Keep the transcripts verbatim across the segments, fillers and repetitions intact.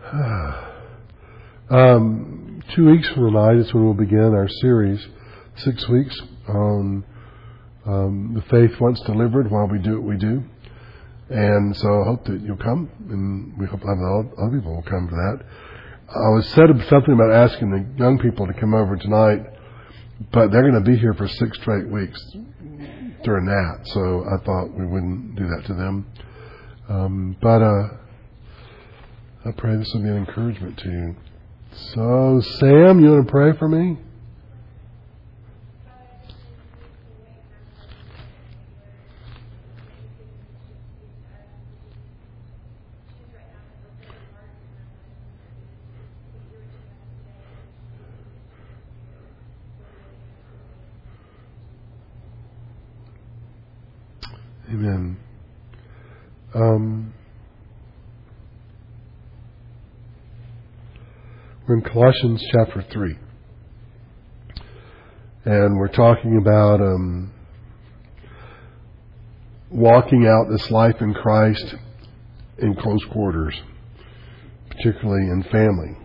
um, two weeks from tonight is when we'll begin our series, six weeks on um, the faith once delivered, while we do what we do. And so I hope that you'll come, and we hope that other people will come to that. I was said something about asking the young people to come over tonight, but they're going to be here for six straight weeks during that, so I thought we wouldn't do that to them. Um, but uh, I pray this will be an encouragement to you. So, Sam, you want to pray for me? Amen. Um, we're in Colossians chapter three. And we're talking about um, walking out this life in Christ in close quarters, particularly in family.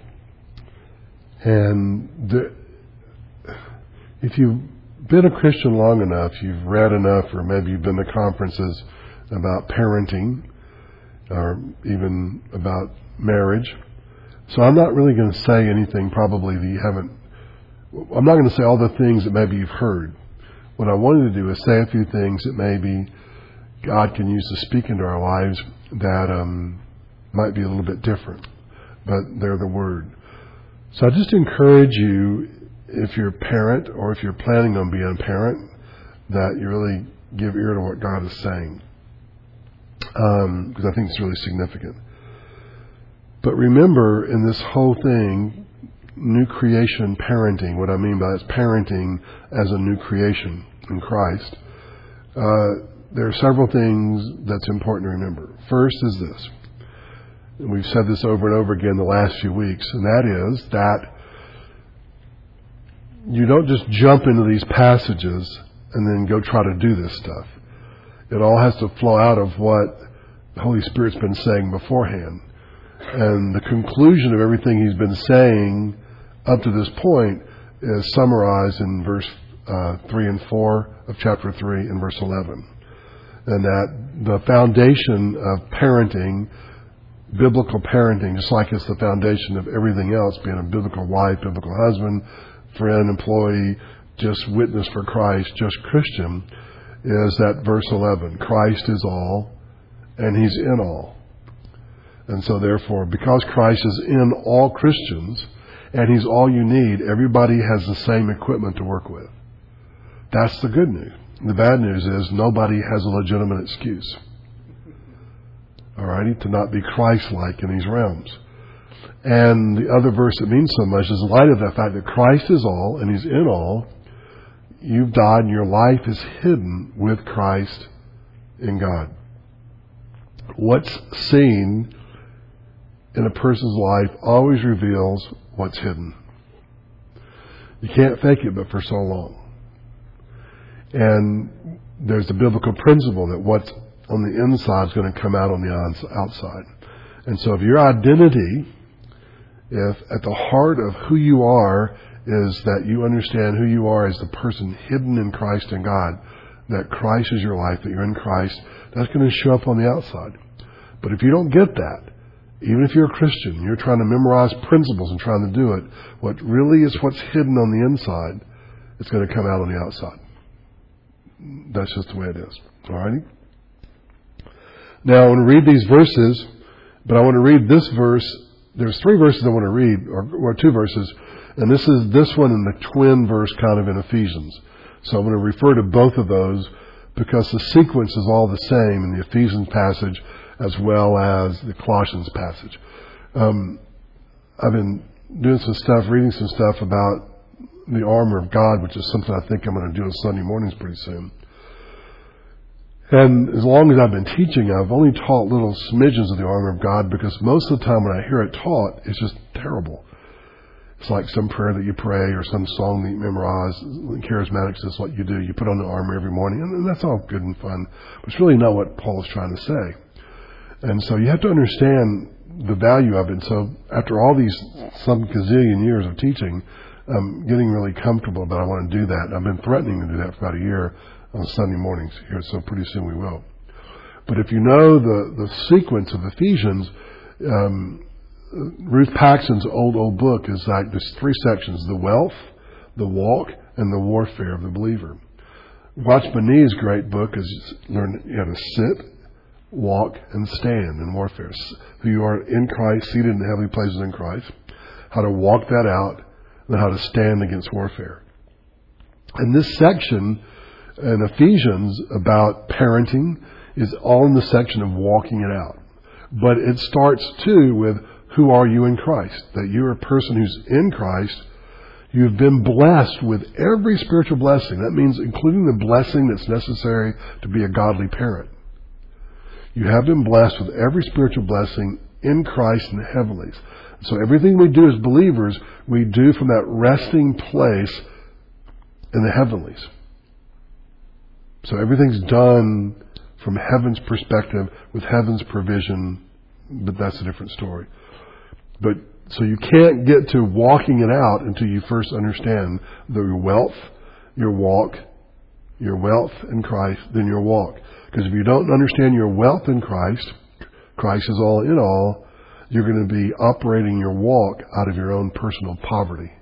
And the, if you been a Christian long enough, you've read enough, or maybe you've been to conferences about parenting, or even about marriage. So I'm not really going to say anything probably that you haven't, I'm not going to say all the things that maybe you've heard. What I wanted to do is say a few things that maybe God can use to speak into our lives that um, might be a little bit different, but they're the Word. So I just encourage you, if you're a parent or if you're planning on being a parent, that you really give ear to what God is saying. Um, because I think it's really significant. But remember, in this whole thing, new creation parenting, what I mean by that is parenting as a new creation in Christ, uh, there are several things that's important to remember. First is this, and we've said this over and over again the last few weeks, and that is that you don't just jump into these passages and then go try to do this stuff. It all has to flow out of what the Holy Spirit's been saying beforehand. And the conclusion of everything He's been saying up to this point is summarized in verse uh, three and four of chapter three and verse eleven. And that the foundation of parenting, biblical parenting, just like it's the foundation of everything else, being a biblical wife, biblical husband, friend, employee, just witness for Christ, just Christian, is that verse eleven. Christ is all, and He's in all. And so therefore, because Christ is in all Christians, and He's all you need, everybody has the same equipment to work with. That's the good news. The bad news is nobody has a legitimate excuse, alrighty, to not be Christ-like in these realms. And the other verse that means so much is in light of the fact that Christ is all and He's in all, you've died and your life is hidden with Christ in God. What's seen in a person's life always reveals what's hidden. You can't fake it but for so long. And there's a biblical principle that what's on the inside is going to come out on the outside. And so if your identity, if at the heart of who you are is that you understand who you are as the person hidden in Christ and God, that Christ is your life, that you're in Christ, that's going to show up on the outside. But if you don't get that, even if you're a Christian, you're trying to memorize principles and trying to do it, what really is what's hidden on the inside, it's going to come out on the outside. That's just the way it is. Alrighty? Now I want to read these verses, but I want to read this verse. There's three verses I want to read, or, or two verses, and this is this one and the twin verse kind of in Ephesians. So I'm going to refer to both of those because the sequence is all the same in the Ephesians passage as well as the Colossians passage. Um, I've been doing some stuff, reading some stuff about the armor of God, which is something I think I'm going to do on Sunday mornings pretty soon. And as long as I've been teaching, I've only taught little smidgens of the armor of God because most of the time when I hear it taught, it's just terrible. It's like some prayer that you pray or some song that you memorize. Charismatics is what you do. You put on the armor every morning, and that's all good and fun. But it's really not what Paul is trying to say. And so you have to understand the value of it. So after all these some gazillion years of teaching, I'm getting really comfortable that I want to do that. I've been threatening to do that for about a year on Sunday mornings here, so pretty soon we will. But if you know the, the sequence of Ephesians, um, Ruth Paxton's old, old book is like there's three sections: the wealth, the walk, and the warfare of the believer. Watchman Nee's great book is learn how to sit, walk, and stand in warfare. Who you are in Christ, seated in the heavenly places in Christ, how to walk that out, and how to stand against warfare. And this section in Ephesians about parenting is all in the section of walking it out. But it starts too with who are you in Christ? That you're a person who's in Christ. You've been blessed with every spiritual blessing. That means including the blessing that's necessary to be a godly parent. You have been blessed with every spiritual blessing in Christ in the heavenlies. So everything we do as believers, we do from that resting place in the heavenlies. So everything's done from heaven's perspective with heaven's provision, but that's a different story. But so you can't get to walking it out until you first understand the wealth, your walk, your wealth in Christ, then your walk. Because if you don't understand your wealth in Christ, Christ is all in all, you're going to be operating your walk out of your own personal poverty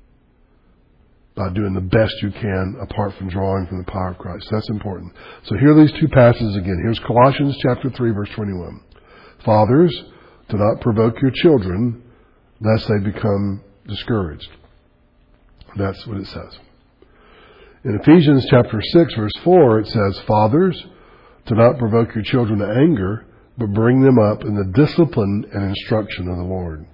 by doing the best you can apart from drawing from the power of Christ. That's important. So here are these two passages again. Here's Colossians chapter three, verse twenty-one. Fathers, do not provoke your children, lest they become discouraged. That's what it says. In Ephesians chapter six, verse four, it says, Fathers, do not provoke your children to anger, but bring them up in the discipline and instruction of the Lord.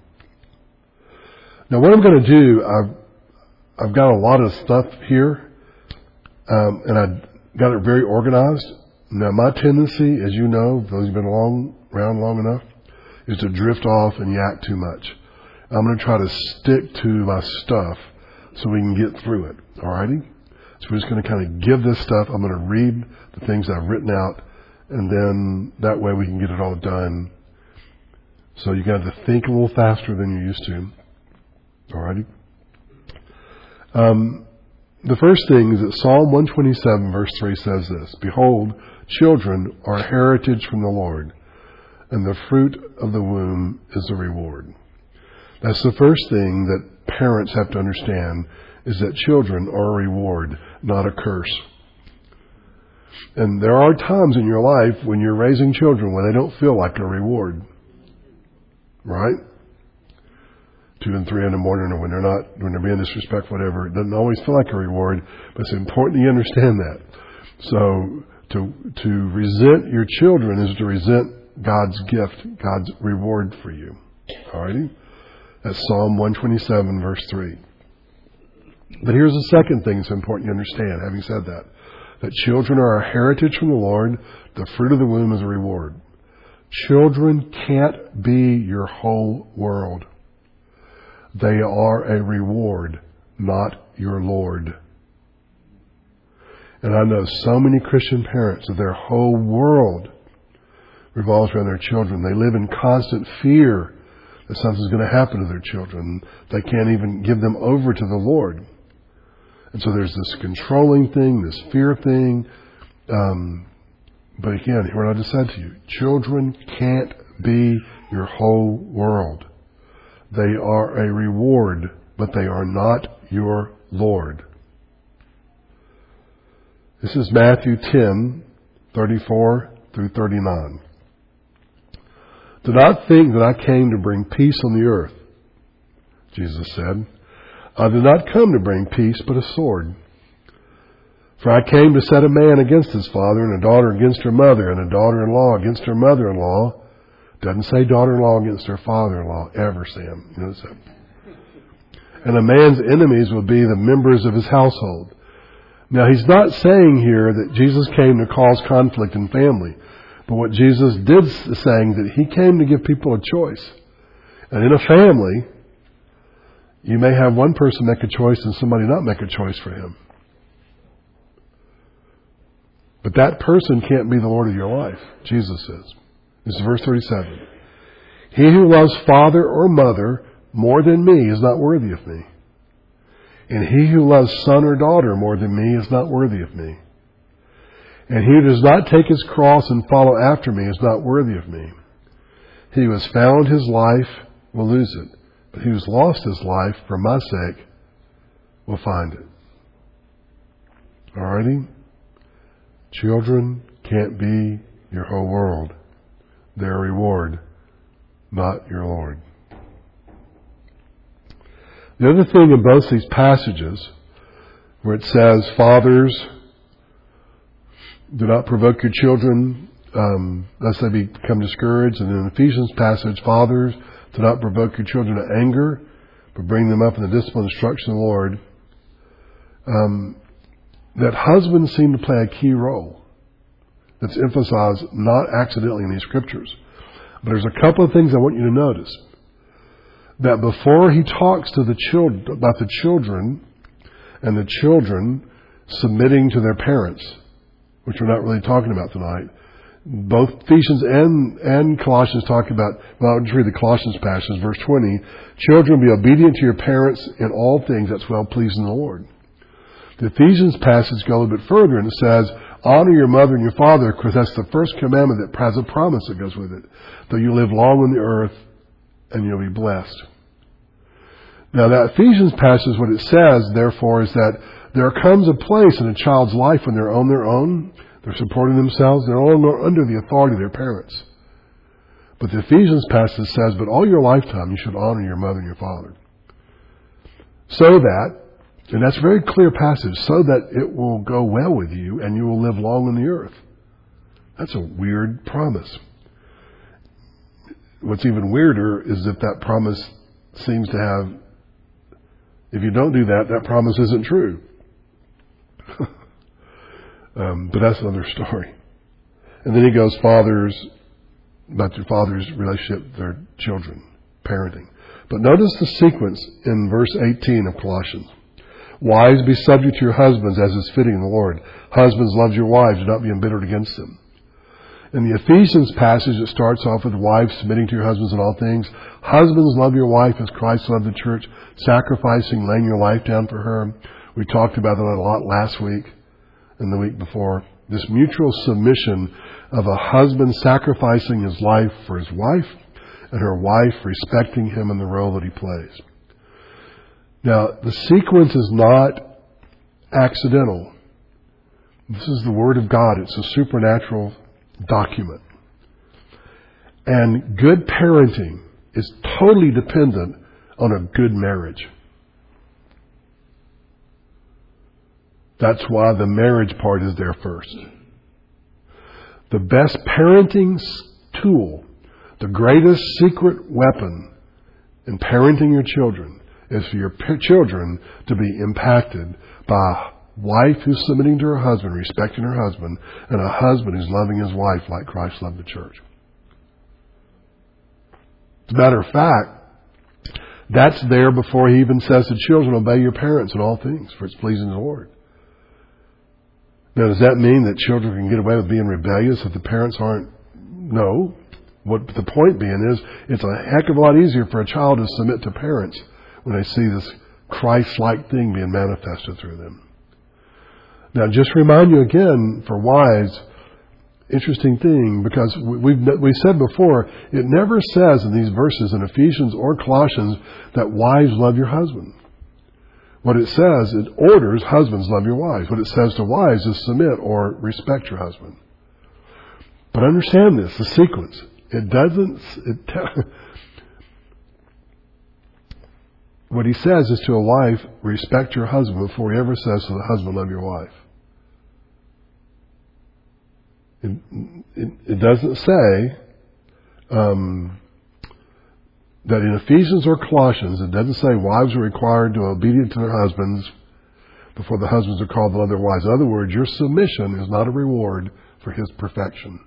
Now what I'm going to do, I've, I've got a lot of stuff here, um, and I got it very organized. Now my tendency, as you know, those who've been long, around long enough, is to drift off and yak too much. I'm going to try to stick to my stuff so we can get through it. Alrighty? So we're just going to kind of give this stuff. I'm going to read the things I've written out, and then that way we can get it all done. So you got to think a little faster than you used to. Alrighty? Um, the first thing is that Psalm one twenty-seven verse three says this, Behold, children are a heritage from the Lord, and the fruit of the womb is a reward. That's the first thing that parents have to understand, is that children are a reward, not a curse. And there are times in your life when you're raising children when they don't feel like a reward. Right? Two and three in the morning, or when they're not, when they're being disrespectful, whatever. It doesn't always feel like a reward, but it's important that you understand that. So to to resent your children is to resent God's gift, God's reward for you. Alrighty? That's Psalm one twenty-seven, verse three. But here's the second thing that's important you understand, having said that. That children are a heritage from the Lord. The fruit of the womb is a reward. Children can't be your whole world. They are a reward, not your Lord. And I know so many Christian parents that their whole world revolves around their children. They live in constant fear that something's going to happen to their children. They can't even give them over to the Lord. And so there's this controlling thing, this fear thing. Um, but again, hear what I just said to you. Children can't be your whole world. They are a reward, but they are not your Lord. This is Matthew ten, thirty-four through thirty-nine. Do not think that I came to bring peace on the earth, Jesus said. I did not come to bring peace, but a sword. For I came to set a man against his father, and a daughter against her mother, and a daughter-in-law against her mother-in-law. Doesn't say daughter-in-law against her father-in-law, ever, Sam. You notice that? And a man's enemies will be the members of his household. Now, he's not saying here that Jesus came to cause conflict in family. But what Jesus did is saying that he came to give people a choice. And in a family, you may have one person make a choice and somebody not make a choice for him. But that person can't be the Lord of your life, Jesus says. This is verse thirty-seven. He who loves father or mother more than me is not worthy of me. And he who loves son or daughter more than me is not worthy of me. And he who does not take his cross and follow after me is not worthy of me. He who has found his life will lose it, but he who has lost his life for my sake will find it. Alrighty? Children can't be your whole world. They're a reward, not your Lord. The other thing in both these passages, where it says, fathers, do not provoke your children, um, lest they become discouraged. And in the Ephesians passage, fathers, do not provoke your children to anger, but bring them up in the discipline and instruction of the Lord. Um, that husbands seem to play a key role. That's emphasized not accidentally in these scriptures. But there's a couple of things I want you to notice. That before he talks to the children about the children and the children submitting to their parents, which we're not really talking about tonight, both Ephesians and, and Colossians talk about, well, I'll just read the Colossians passage, verse twenty, children, be obedient to your parents in all things, that's well pleasing the Lord. The Ephesians passage goes a little bit further and it says, honor your mother and your father, because that's the first commandment that has a promise that goes with it. Though you live long on the earth, and you'll be blessed. Now that Ephesians passage, what it says, therefore, is that there comes a place in a child's life when they're on their own, they're supporting themselves, they're all under the authority of their parents. But the Ephesians passage says, but all your lifetime you should honor your mother and your father. So that, and that's a very clear passage, so that it will go well with you and you will live long on the earth. That's a weird promise. What's even weirder is that that promise seems to have, if you don't do that, that promise isn't true. um, but that's another story. And then he goes, fathers, about your father's relationship with their children, parenting. But notice the sequence in verse eighteen of Colossians. Wives, be subject to your husbands as is fitting in the Lord. Husbands, love your wives, do not be embittered against them. In the Ephesians passage, it starts off with wives submitting to your husbands in all things. Husbands, love your wife as Christ loved the church, sacrificing, laying your life down for her. We talked about that a lot last week and the week before. This mutual submission of a husband sacrificing his life for his wife and her wife respecting him in the role that he plays. Now, the sequence is not accidental. This is the Word of God. It's a supernatural document. And good parenting is totally dependent on a good marriage. That's why the marriage part is there first. The best parenting tool, the greatest secret weapon in parenting your children is for your children to be impacted by a wife who's submitting to her husband, respecting her husband, and a husband who's loving his wife like Christ loved the church. As a matter of fact, that's there before he even says to children, obey your parents in all things, for it's pleasing the Lord. Now, does that mean that children can get away with being rebellious if the parents aren't? No. What the point being is, it's a heck of a lot easier for a child to submit to parents when they see this Christ-like thing being manifested through them. Now, just remind you again, for wives, interesting thing, because we've we said before, it never says in these verses in Ephesians or Colossians that wives love your husband. What it says, it orders husbands love your wives. What it says to wives is submit or respect your husband. But understand this, the sequence. It doesn't, it te- what he says is to a wife, respect your husband before he ever says to the husband, love your wife. It, it, it doesn't say um, that in Ephesians or Colossians, it doesn't say wives are required to be obedient to their husbands before the husbands are called to love their wives. In other words, your submission is not a reward for his perfection.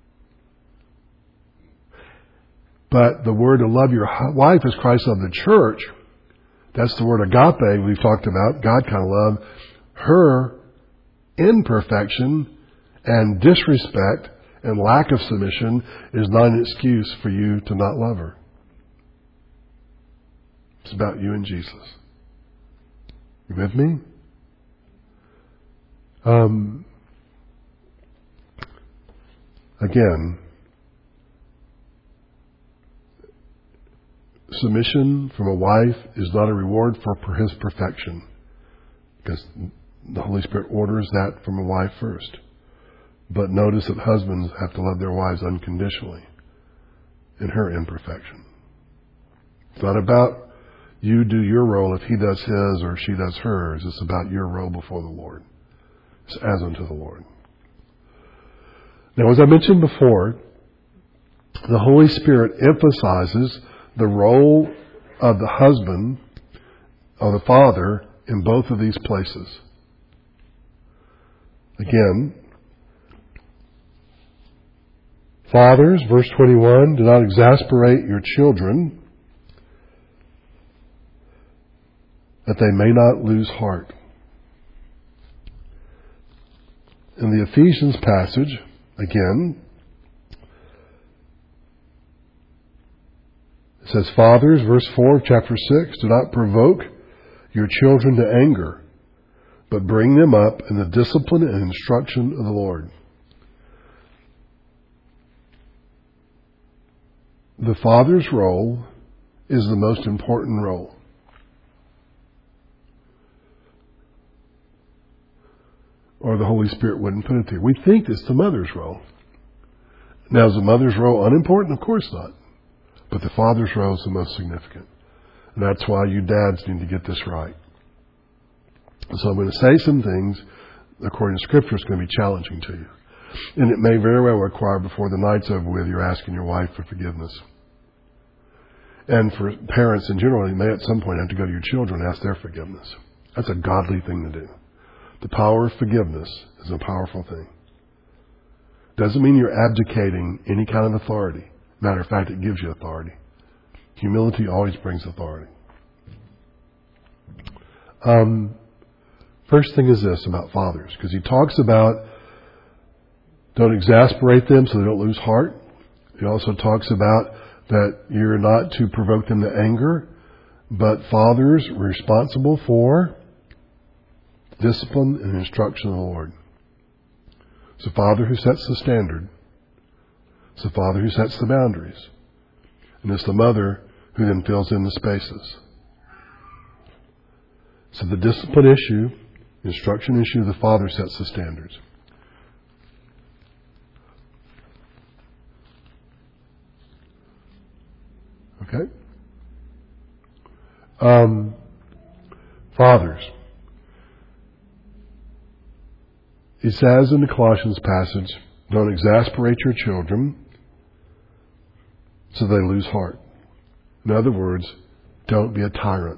But the word to love your wife as Christ loved the church, that's the word agape we've talked about. God kind of loved her in perfection and disrespect and lack of submission is not an excuse for you to not love her. It's about you and Jesus. You with me? Um, again, submission from a wife is not a reward for his perfection, because the Holy Spirit orders that from a wife first. But notice that husbands have to love their wives unconditionally in her imperfection. It's not about you do your role if he does his or she does hers. It's about your role before the Lord. It's as unto the Lord. Now, as I mentioned before, the Holy Spirit emphasizes the role of the husband or the father in both of these places. Again, fathers, verse twenty-one, do not exasperate your children, that they may not lose heart. In the Ephesians passage, again, it says, fathers, verse four of chapter six, do not provoke your children to anger, but bring them up in the discipline and instruction of the Lord. The father's role is the most important role. Or the Holy Spirit wouldn't put it there. We think it's the mother's role. Now, is the mother's role unimportant? Of course not. But the father's role is the most significant. And that's why you dads need to get this right. So I'm going to say some things, according to Scripture, it's going to be challenging to you. And it may very well require, before the night's over with, you're asking your wife for forgiveness. And for parents in general, you may at some point have to go to your children and ask their forgiveness. That's a godly thing to do. The power of forgiveness is a powerful thing. Doesn't mean you're abdicating any kind of authority. Matter of fact, it gives you authority. Humility always brings authority. Um, first thing is this about fathers, because he talks about don't exasperate them so they don't lose heart. He also talks about that you're not to provoke them to anger, but fathers are responsible for discipline and instruction of the Lord. It's the father who sets the standard. It's the father who sets the boundaries. And it's the mother who then fills in the spaces. So the discipline issue, the instruction issue, the father sets the standards. Okay? Um, fathers. He says in the Colossians passage, don't exasperate your children so they lose heart. In other words, don't be a tyrant.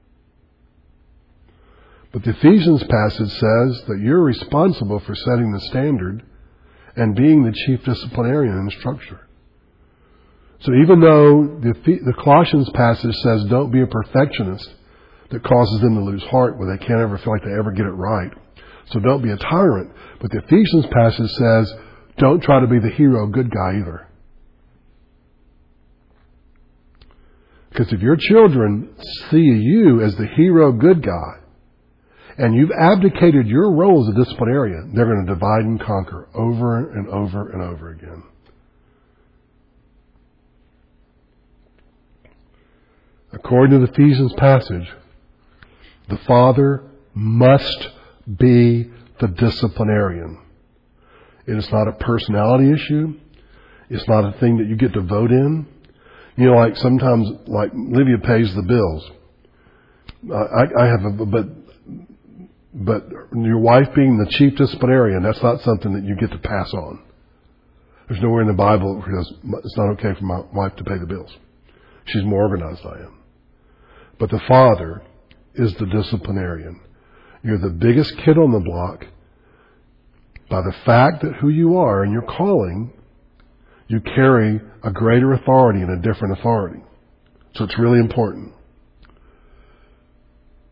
But the Ephesians passage says that you're responsible for setting the standard and being the chief disciplinarian in the structure. So even though the, the Colossians passage says don't be a perfectionist that causes them to lose heart where they can't ever feel like they ever get it right. So don't be a tyrant. But the Ephesians passage says, don't try to be the hero good guy either. Because if your children see you as the hero good guy, and you've abdicated your role as a disciplinarian, they're going to divide and conquer over and over and over again. According to the Ephesians passage, the father must be the disciplinarian. It is not a personality issue. It's not a thing that you get to vote in. You know, like sometimes, like Livia pays the bills. I, I have a, but, but your wife being the chief disciplinarian, that's not something that you get to pass on. There's nowhere in the Bible where it says it's not okay for my wife to pay the bills. She's more organized than I am. But the father is the disciplinarian. You're the biggest kid on the block. By the fact that who you are and your calling, you carry a greater authority and a different authority. So it's really important.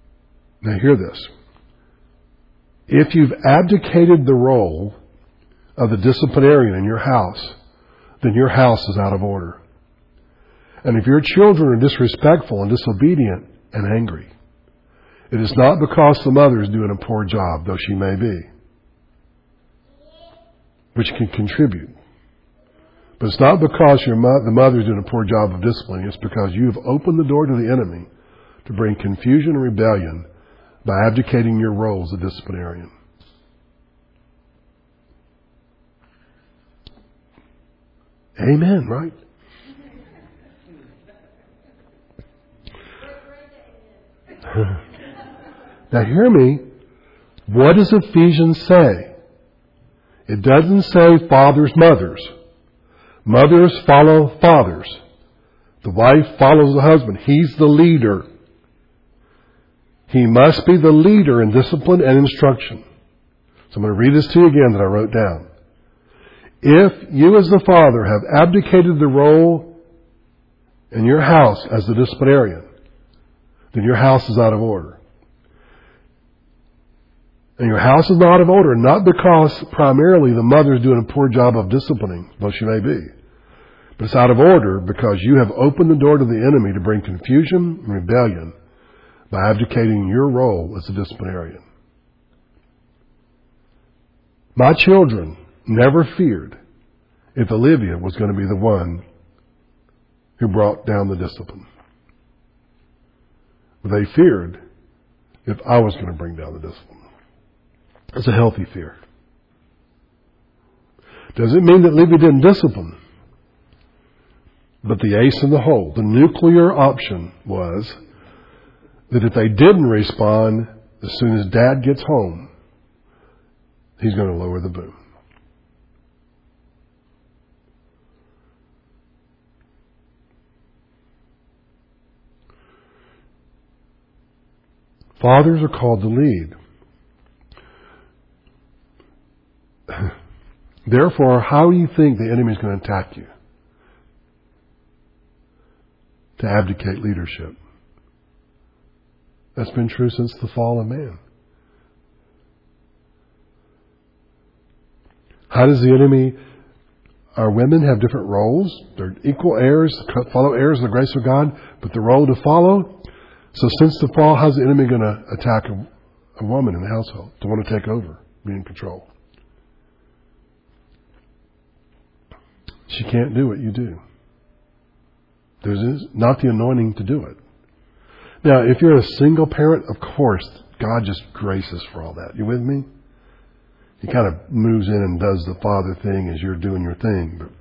Now hear this. If you've abdicated the role of the disciplinarian in your house, then your house is out of order. And if your children are disrespectful and disobedient and angry, it is not because the mother is doing a poor job, though she may be, which can contribute. But it's not because your mo- the mother is doing a poor job of disciplining. It's because you have opened the door to the enemy to bring confusion and rebellion by abdicating your role as a disciplinarian. Amen, right? Now hear me. What does Ephesians say? It doesn't say fathers, mothers. Mothers follow fathers. The wife follows the husband. He's the leader. He must be the leader in discipline and instruction. So I'm going to read this to you again that I wrote down. If you as the father have abdicated the role in your house as the disciplinarian, then your house is out of order. And your house is not out of order, not because primarily the mother is doing a poor job of disciplining, though she may be. But it's out of order because you have opened the door to the enemy to bring confusion and rebellion by abdicating your role as a disciplinarian. My children never feared if Olivia was going to be the one who brought down the discipline. They feared if I was going to bring down the discipline. It's a healthy fear. Does it mean that Olivia didn't discipline? But the ace in the hole, the nuclear option was that if they didn't respond, as soon as Dad gets home, he's going to lower the boom. Fathers are called to lead. Therefore, how do you think the enemy is going to attack you? To abdicate leadership. That's been true since the fall of man. How does the enemy... Our women have different roles. They're equal heirs, fellow heirs of the grace of God, but the role to follow. So since the fall, how's the enemy going to attack a, a woman in the household? To want to take over, be in control. She can't do what you do. There's not the anointing to do it. Now, if you're a single parent, of course, God just graces for all that. You with me? He kind of moves in and does the father thing as you're doing your thing. But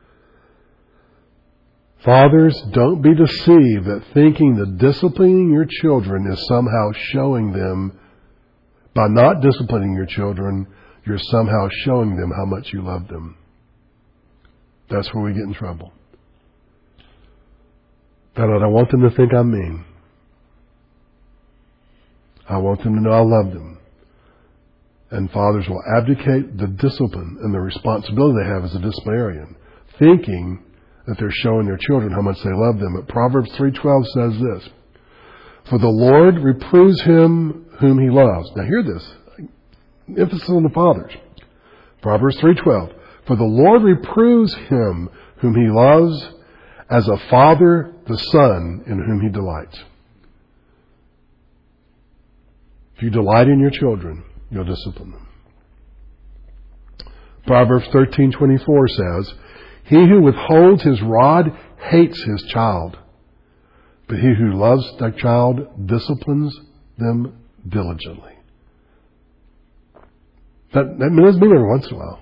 fathers, don't be deceived that thinking that disciplining your children is somehow showing them, by not disciplining your children, you're somehow showing them how much you love them. That's where we get in trouble. God, I don't want them to think I'm mean. I want them to know I love them. And fathers will abdicate the discipline and the responsibility they have as a disciplinarian, thinking that they're showing their children how much they love them. But Proverbs three twelve says this, "For the Lord reproves him whom he loves." Now hear this. Emphasis on the fathers. Proverbs three twelve. "For the Lord reproves him whom he loves, as a father the son in whom he delights." If you delight in your children, you'll discipline them. Proverbs thirteen twenty-four says, "He who withholds his rod hates his child, but he who loves their child disciplines them diligently." That, that doesn't mean every once in a while.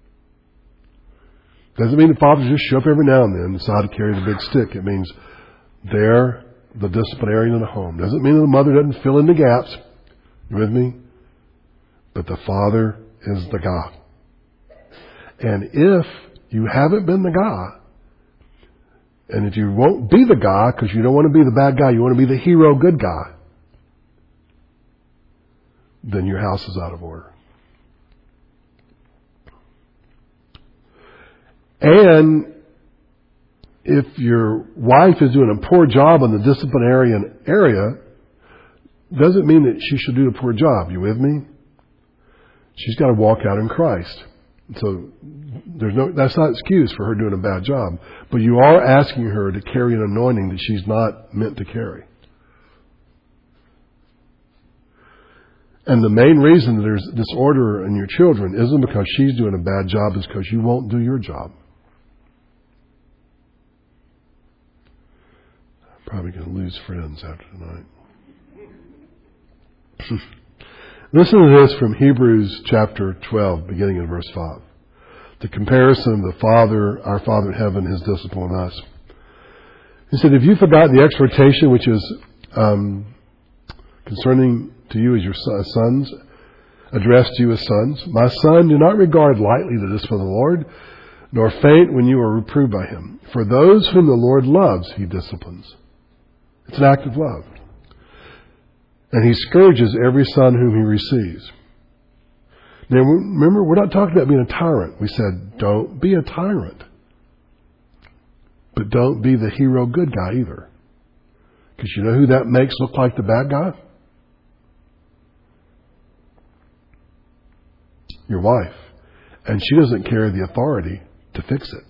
Doesn't mean the fathers just show up every now and then and decide to carry the big stick. It means they're the disciplinarian in the home. Doesn't mean the mother doesn't fill in the gaps. You with me? But the father is the guy. And if you haven't been the guy, and if you won't be the guy because you don't want to be the bad guy, you want to be the hero good guy, then your house is out of order. And if your wife is doing a poor job in the disciplinarian area, doesn't mean that she should do a poor job. You with me? She's got to walk out in Christ. So there's no, that's not excuse for her doing a bad job. But you are asking her to carry an anointing that she's not meant to carry. And the main reason that there's disorder in your children isn't because she's doing a bad job, it's because you won't do your job. I'm probably going to lose friends after tonight. Listen to this from Hebrews chapter twelve, beginning in verse five. The comparison of the Father, our Father in heaven, His discipline on us. He said, "Have you forgotten the exhortation which is um, concerning to you as your sons, addressed to you as sons? My son, do not regard lightly the discipline of the Lord, nor faint when you are reproved by Him. For those whom the Lord loves, He disciplines." It's an act of love. "And He scourges every son whom He receives." Now, remember, we're not talking about being a tyrant. We said, don't be a tyrant. But don't be the hero good guy either. Because you know who that makes look like the bad guy? Your wife. And she doesn't carry the authority to fix it.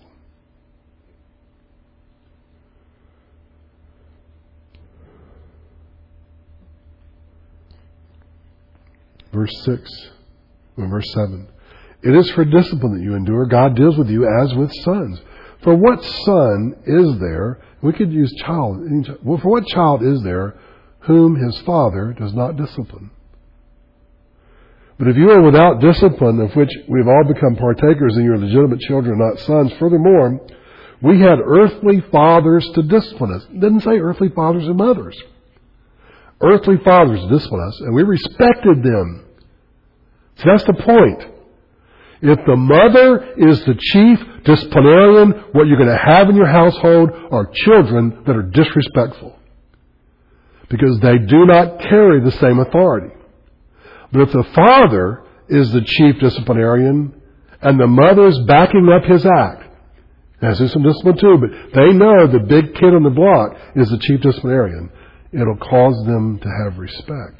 Verse six. In verse seven, "It is for discipline that you endure. God deals with you as with sons. For what son is there," we could use child, well, "for what child is there whom his father does not discipline? But if you are without discipline, of which we've all become partakers, and you're legitimate children, not sons, furthermore, we had earthly fathers to discipline us." It didn't say earthly fathers and mothers. Earthly fathers to discipline us, and we respected them. So that's the point. If the mother is the chief disciplinarian, what you're going to have in your household are children that are disrespectful. Because they do not carry the same authority. But if the father is the chief disciplinarian and the mother's backing up his act, there's some discipline too, but they know the big kid on the block is the chief disciplinarian, it'll cause them to have respect.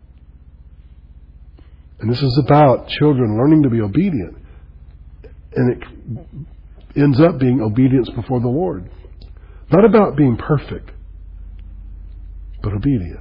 And this is about children learning to be obedient. And it ends up being obedience before the Lord. Not about being perfect, but obedient.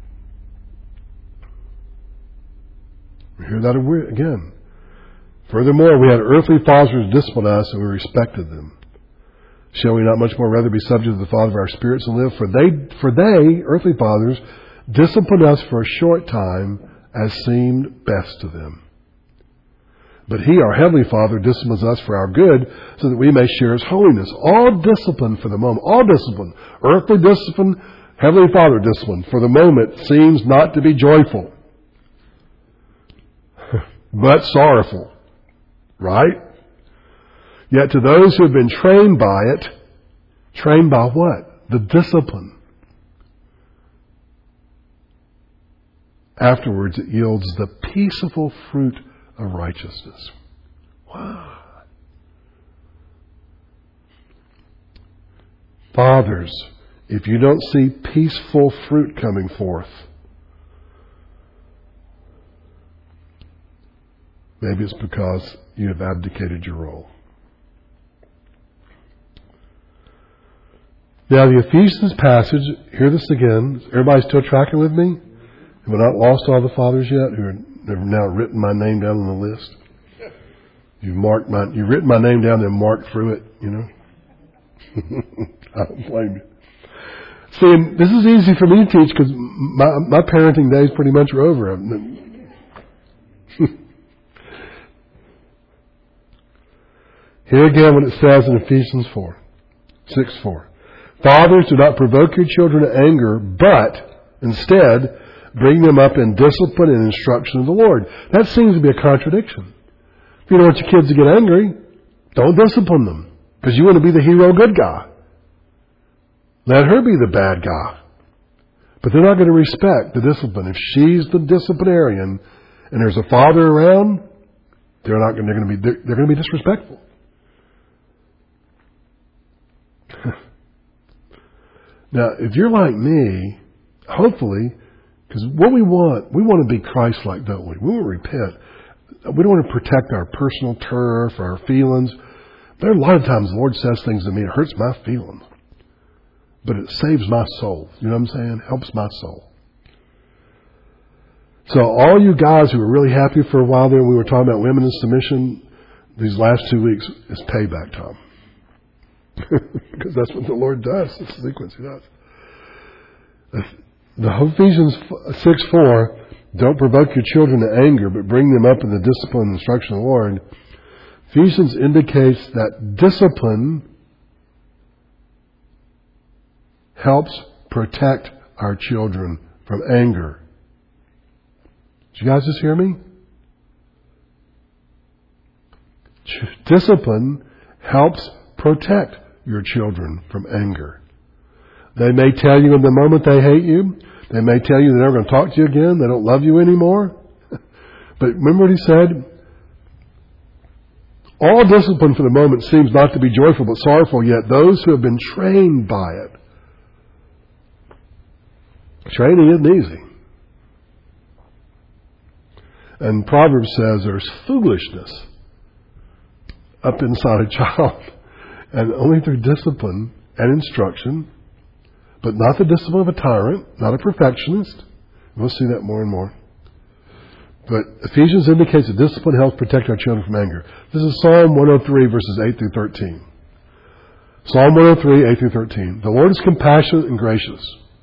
We hear that again. "Furthermore, we had earthly fathers to discipline us, and we respected them. Shall we not much more rather be subject to the Father of our spirits and live? For they, for they, earthly fathers, disciplined us for a short time, as seemed best to them. But He, our Heavenly Father, disciplines us for our good, so that we may share His holiness." All discipline for the moment, all discipline, earthly discipline, Heavenly Father discipline, for the moment seems not to be joyful, but sorrowful. Right? Yet to those who have been trained by it, trained by what? The discipline. Afterwards, it yields the peaceful fruit of righteousness. Wow. Fathers, if you don't see peaceful fruit coming forth, maybe it's because you have abdicated your role. Now, the Ephesians passage, hear this again. Is everybody still tracking with me? Have I not lost all the fathers yet who have now written my name down on the list? You've marked my, you've written my name down and marked through it, you know? I don't blame you. See, and this is easy for me to teach because my, my parenting days pretty much are over. Here again what it says in Ephesians four, six four. "Fathers, do not provoke your children to anger, but instead bring them up in discipline and instruction of the Lord." That seems to be a contradiction. If you don't want your kids to get angry, don't discipline them. Because you want to be the hero good guy. Let her be the bad guy. But they're not going to respect the discipline. If she's the disciplinarian and there's a father around, they're not going, they're going to be, they're, they're going to be disrespectful. Now, if you're like me, hopefully, because what we want, we want to be Christ-like, don't we? We want to repent. We don't want to protect our personal turf, our feelings. There are a lot of times the Lord says things to me, it hurts my feelings. But it saves my soul. You know what I'm saying? Helps my soul. So all you guys who were really happy for a while there, we were talking about women in submission, these last two weeks is payback time. Because that's what the Lord does. It's the sequence He does. The Ephesians six four, don't provoke your children to anger, but bring them up in the discipline and instruction of the Lord. Ephesians indicates that discipline helps protect our children from anger. Did you guys just hear me? Discipline helps protect your children from anger. They may tell you in the moment they hate you. They may tell you they're never going to talk to you again. They don't love you anymore. But remember what He said? All discipline for the moment seems not to be joyful but sorrowful, yet those who have been trained by it. Training isn't easy. And Proverbs says there's foolishness up inside a child. And only through discipline and instruction, but not the discipline of a tyrant, not a perfectionist. We'll see that more and more. But Ephesians indicates that discipline helps protect our children from anger. This is Psalm one oh three, verses eight through thirteen. Psalm one oh three, eight through thirteen. The Lord is compassionate and gracious,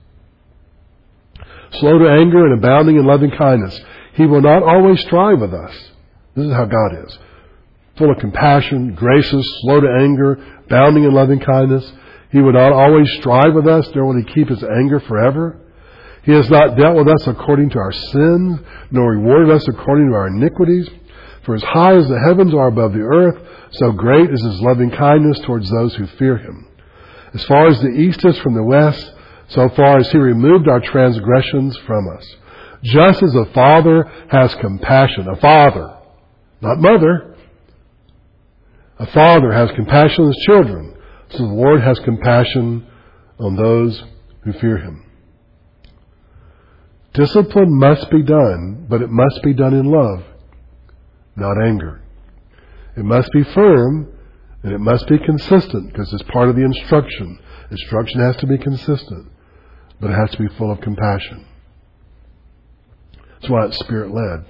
slow to anger and abounding in loving kindness. He will not always strive with us. This is how God is. Full of compassion, gracious, slow to anger, abounding in loving kindness. He will not always strive with us, nor will He keep His anger forever. He has not dealt with us according to our sins, nor rewarded us according to our iniquities. For as high as the heavens are above the earth, so great is His loving kindness towards those who fear Him. As far as the east is from the west, so far as He removed our transgressions from us. Just as a father has compassion, a father, not mother, a father has compassion on his children, so the Lord has compassion on those who fear Him. Discipline must be done, but it must be done in love, not anger. It must be firm, and it must be consistent, because it's part of the instruction. Instruction has to be consistent, but it has to be full of compassion. That's why it's Spirit-led.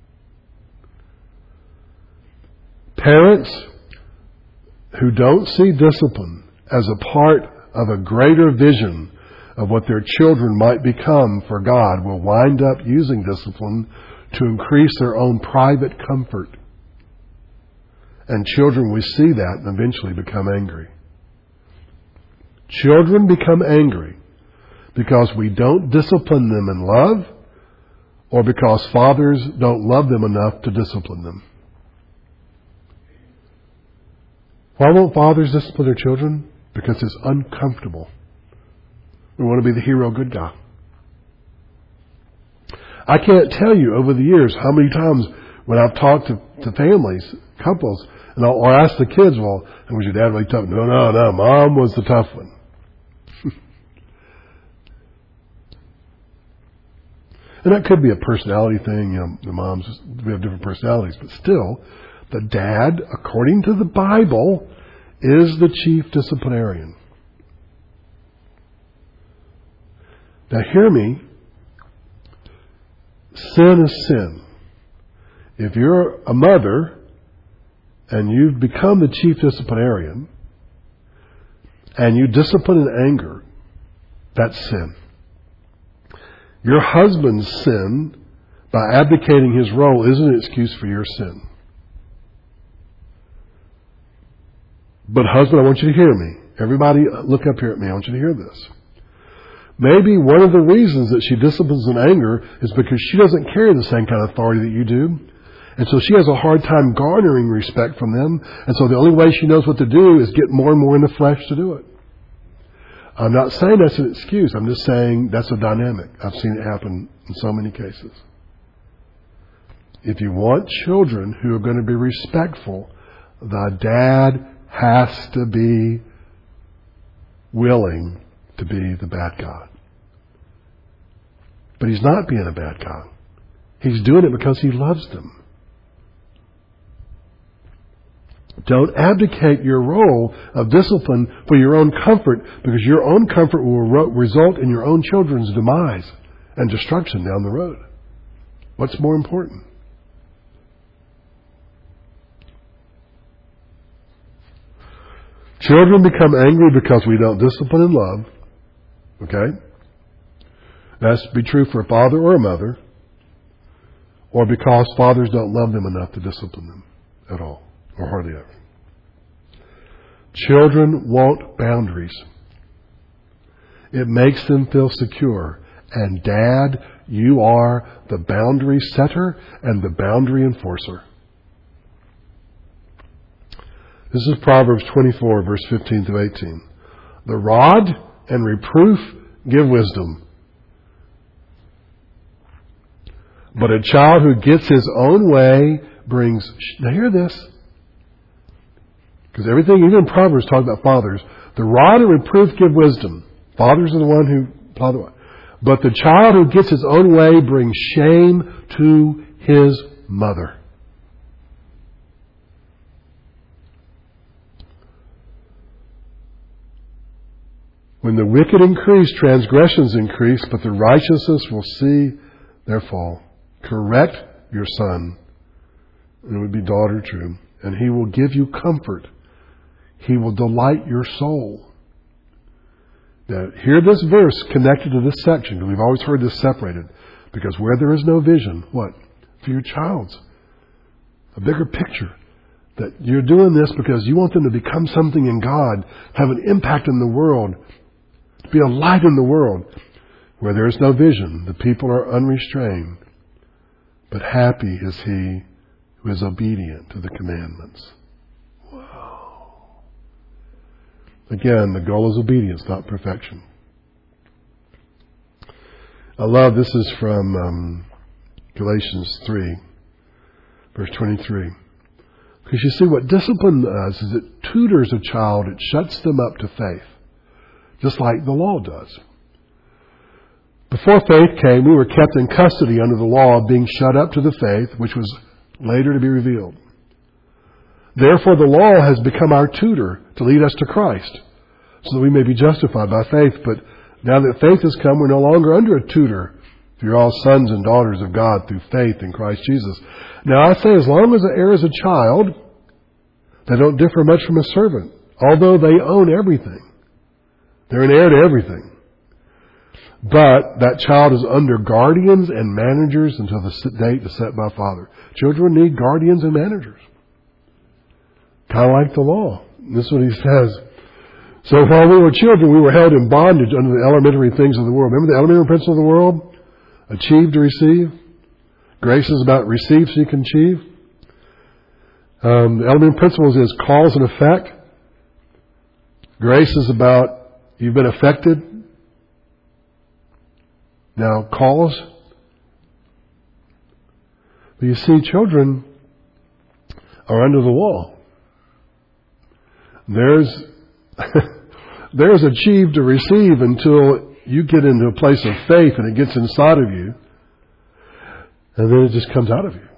Parents who don't see discipline as a part of a greater vision of what their children might become for God will wind up using discipline to increase their own private comfort. And children, we see that and eventually become angry. Children become angry because we don't discipline them in love, or because fathers don't love them enough to discipline them. Why won't fathers discipline their children? Because it's uncomfortable. We want to be the hero good guy. I can't tell you over the years how many times when I've talked to, to families, couples, and I'll or ask the kids, well, was your dad really tough? No, no, no, Mom was the tough one. And that could be a personality thing. You know, the moms, we have different personalities, but still, the dad, according to the Bible, is the chief disciplinarian. Now hear me. Sin is sin. If you're a mother and you've become the chief disciplinarian and you discipline in anger, that's sin. Your husband's sin, by abdicating his role, isn't an excuse for your sin. But husband, I want you to hear me. Everybody look up here at me. I want you to hear this. Maybe one of the reasons that she disciplines in anger is because she doesn't carry the same kind of authority that you do. And so she has a hard time garnering respect from them. And so the only way she knows what to do is get more and more in the flesh to do it. I'm not saying that's an excuse. I'm just saying that's a dynamic. I've seen it happen in so many cases. If you want children who are going to be respectful, the dad has to be willing to be the bad guy. But he's not being a bad guy. He's doing it because he loves them. Don't abdicate your role of discipline for your own comfort, because your own comfort will re- result in your own children's demise and destruction down the road. What's more important? Children become angry because we don't discipline and love. Okay? That's to be true for a father or a mother, or because fathers don't love them enough to discipline them at all, or hardly ever. Children want boundaries. It makes them feel secure. And Dad, you are the boundary setter and the boundary enforcer. This is Proverbs twenty-four, verse fifteen through eighteen. The rod and reproof give wisdom, but a child who gets his own way brings... Now hear this. Because everything, even in Proverbs, talk about fathers. The rod and reproof give wisdom. Fathers are the one who plow the way. But the child who gets his own way brings shame to his mother. When the wicked increase, transgressions increase, but the righteousness will see their fall. Correct your son, and it would be daughter true, and he will give you comfort. He will delight your soul. Now, hear this verse connected to this section, because we've always heard this separated. Because where there is no vision, what? For your child's. A bigger picture. That you're doing this because you want them to become something in God, have an impact in the world, be a light in the world. Where there is no vision, the people are unrestrained. But happy is he who is obedient to the commandments. Again, the goal is obedience, not perfection. I love, this is from um, Galatians three, verse twenty-three. Because you see, what discipline does is it tutors a child, it shuts them up to faith, just like the law does. Before faith came, we were kept in custody under the law of being shut up to the faith, which was later to be revealed. Therefore, the law has become our tutor to lead us to Christ, so that we may be justified by faith. But now that faith has come, we're no longer under a tutor. You're all sons and daughters of God through faith in Christ Jesus. Now, I say, as long as the heir is a child, they don't differ much from a servant, although they own everything. They're an heir to everything. But that child is under guardians and managers until the date is set by Father. Children need guardians and managers. Kind of like the law. This is what he says. So while we were children, we were held in bondage under the elementary things of the world. Remember the elementary principle of the world? Achieve to receive. Grace is about receive so you can achieve. Um, the elementary principles is cause and effect. Grace is about you've been affected. Now cause. But you see, children are under the law. There's there's achieve to receive until you get into a place of faith and it gets inside of you, and then it just comes out of you.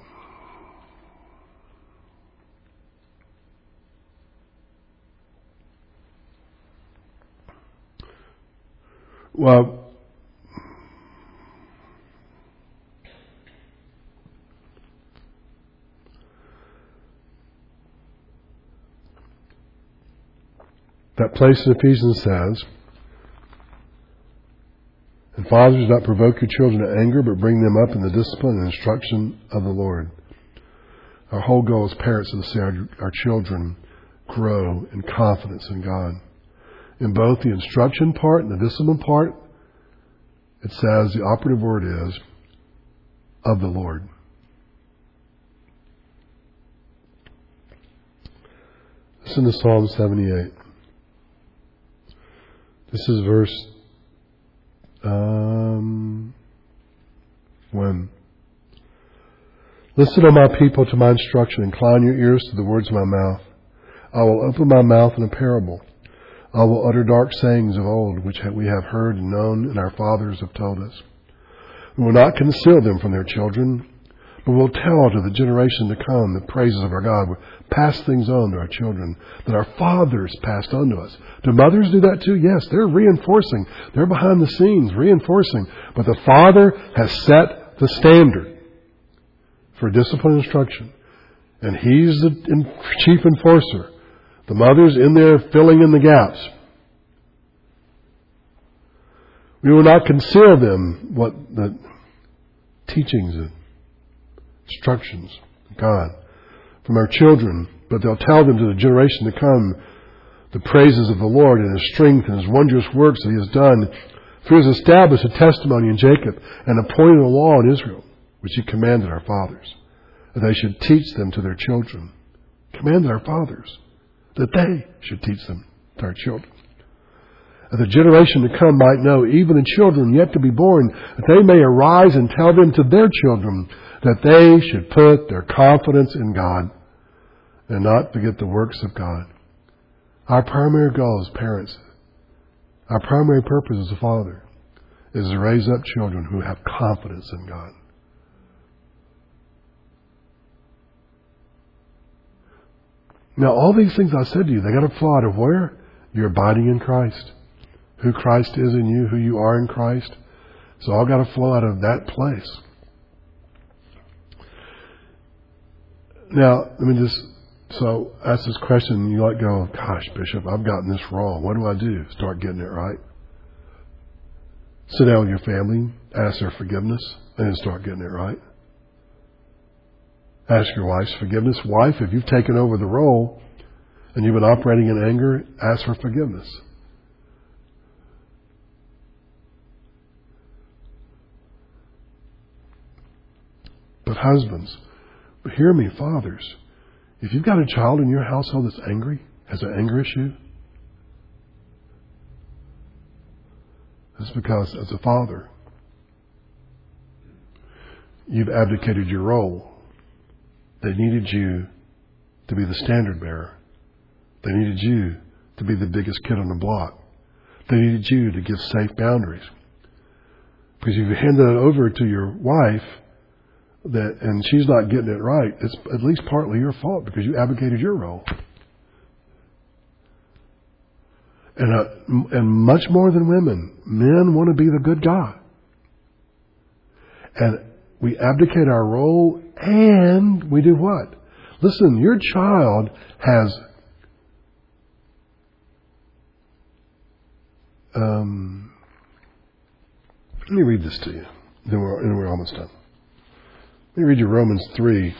Well, that place in Ephesians says, and fathers, do not provoke your children to anger, but bring them up in the discipline and instruction of the Lord. Our whole goal as parents is to see our, our children grow in confidence in God. In both the instruction part and the discipline part, it says the operative word is of the Lord. Listen to Psalm seventy-eight. This is verse um, when. Listen, O my people, to my instruction. Incline your ears to the words of my mouth. I will open my mouth in a parable. I will utter dark sayings of old, which we have heard and known, and our fathers have told us. We will not conceal them from their children, But we'll tell to the generation to come the praises of our God. We'll pass things on to our children that our fathers passed on to us. Do mothers do that too? Yes, they're reinforcing. They're behind the scenes reinforcing. But the Father has set the standard for discipline and instruction. And He's the chief enforcer. The mother's in there filling in the gaps. We will not conceal them what the teachings and instructions of God from our children, but they'll tell them to the generation to come the praises of the Lord and His strength and His wondrous works that He has done. For He has established a testimony in Jacob and appointed a law in Israel, which He commanded our fathers, that they should teach them to their children. Commanded our fathers that they should teach them to our children. That the generation to come might know, even the children yet to be born, that they may arise and tell them to their children that they should put their confidence in God and not forget the works of God. Our primary goal as parents, our primary purpose as a father, is to raise up children who have confidence in God. Now, all these things I said to you, they got to flow out of where? You're abiding in Christ. Who Christ is in you, who you are in Christ. So all got to flow out of that place. Now, let me just, so ask this question, you might go, gosh, Bishop, I've gotten this wrong. What do I do? Start getting it right. Sit down with your family, ask their forgiveness, and then start getting it right. Ask your wife's forgiveness. Wife, if you've taken over the role and you've been operating in anger, ask for forgiveness. But husbands, hear me, fathers. If you've got a child in your household that's angry, has an anger issue, that's because as a father, you've abdicated your role. They needed you to be the standard bearer. They needed you to be the biggest kid on the block. They needed you to give safe boundaries. Because if you handed it over to your wife, that and she's not getting it right, it's at least partly your fault because you abdicated your role. And uh, and much more than women, men want to be the good guy. And we abdicate our role and we do what? Listen, your child has um, let me read this to you. Then we're, then we're almost done. Let me read you Romans three.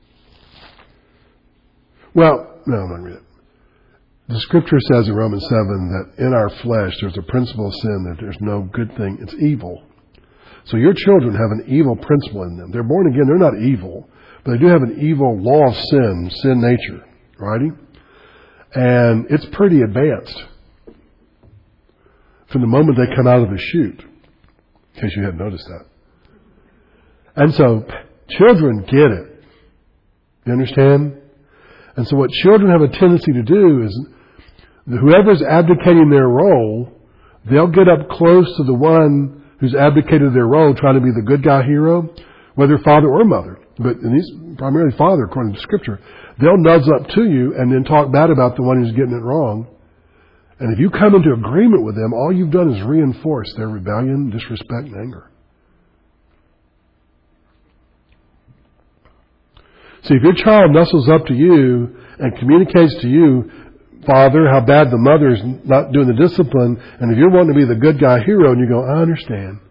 Well, no, I'm not going to read it. The scripture says in Romans seven that in our flesh there's a principle of sin, that there's no good thing. It's evil. So your children have an evil principle in them. They're born again. They're not evil, but they do have an evil law of sin, sin nature, righty? And it's pretty advanced from the moment they come out of the chute, in case you hadn't noticed that. And so children get it. You understand? And so what children have a tendency to do is whoever's abdicating their role, they'll get up close to the one who's abdicated their role, trying to be the good guy hero, whether father or mother. But in these, primarily father, according to Scripture. They'll nudge up to you and then talk bad about the one who's getting it wrong. And if you come into agreement with them, all you've done is reinforce their rebellion, disrespect, and anger. See, if your child nuzzles up to you and communicates to you, Father, how bad the mother is not doing the discipline, and if you're wanting to be the good guy hero and you go, I understand.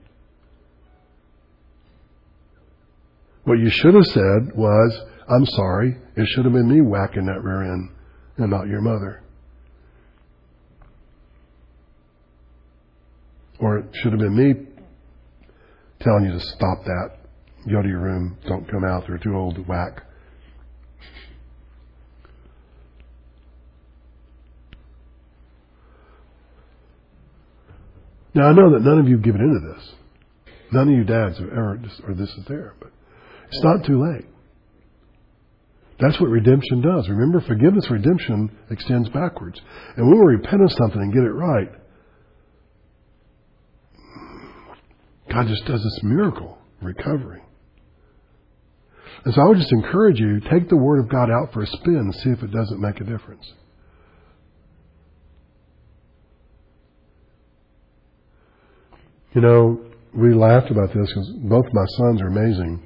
What you should have said was, I'm sorry, it should have been me whacking that rear end and not your mother. Or it should have been me telling you to stop that. Go to your room. Don't come out. They're too old to whack. Now, I know that none of you have given into this. None of you dads have ever, or this is there, but it's not too late. That's what redemption does. Remember, forgiveness, redemption extends backwards. And when we repent of something and get it right, God just does this miracle of recovery. And so I would just encourage you, take the Word of God out for a spin and see if it doesn't make a difference. You know, we laughed about this because both my sons are amazing.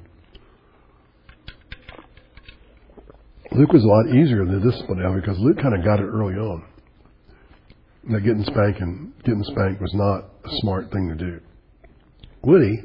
Luke was a lot easier to discipline now because Luke kind of got it early on. That getting spanked and getting spanked was not a smart thing to do. Woody,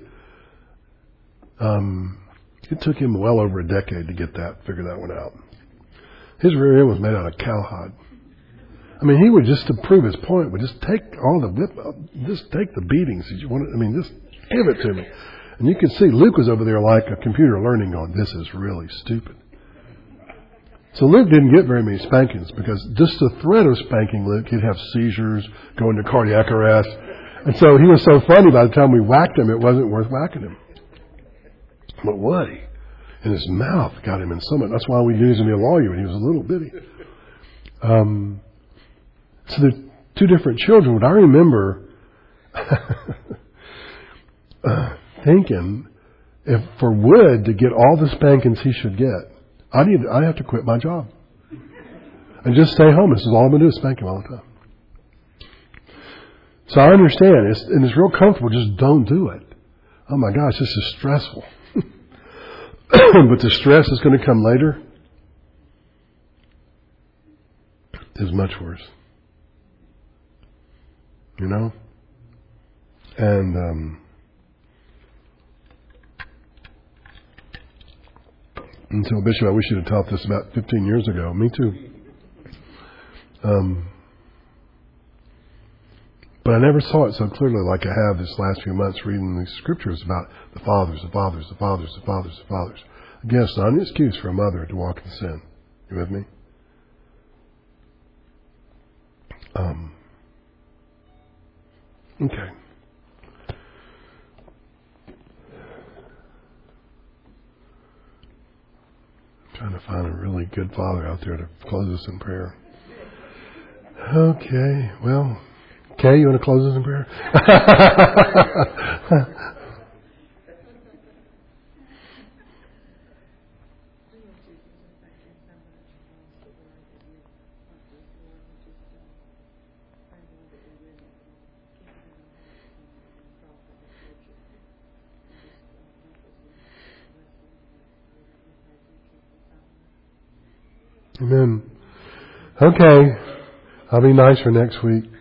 um, it took him well over a decade to get that, figure that one out. His rear end was made out of cowhide. I mean, he would, just to prove his point, would just take all the whip, just take the beatings that you wanted. I mean, just give it to me. And you could see Luke was over there like a computer learning going, this is really stupid. So Luke didn't get very many spankings because just the threat of spanking Luke, he'd have seizures, go into cardiac arrest. And so he was so funny by the time we whacked him, it wasn't worth whacking him. But Woody, and his mouth got him in so much. That's why we used him to be a lawyer when he was a little bitty. Um, so they're two different children. But I remember uh, thinking, if for Wood to get all the spankings he should get, I need. I have to quit my job and just stay home. This is all I'm going to do is spank him all the time. So I understand, it's, and it's real comfortable. Just don't do it. Oh my gosh, this is stressful. But the stress is going to come later is much worse. You know? And um, and so, Bishop, I wish you'd have taught this about fifteen years ago. Me too. Um, but I never saw it so clearly like I have this last few months reading these scriptures about the fathers, the fathers, the fathers, the fathers, the fathers. Again, it's not an excuse for a mother to walk in sin. You with me? Um, okay. Trying to find a really good father out there to close us in prayer. Okay, well, Kay, you want to close us in prayer? Amen. Okay, I'll be nice for next week.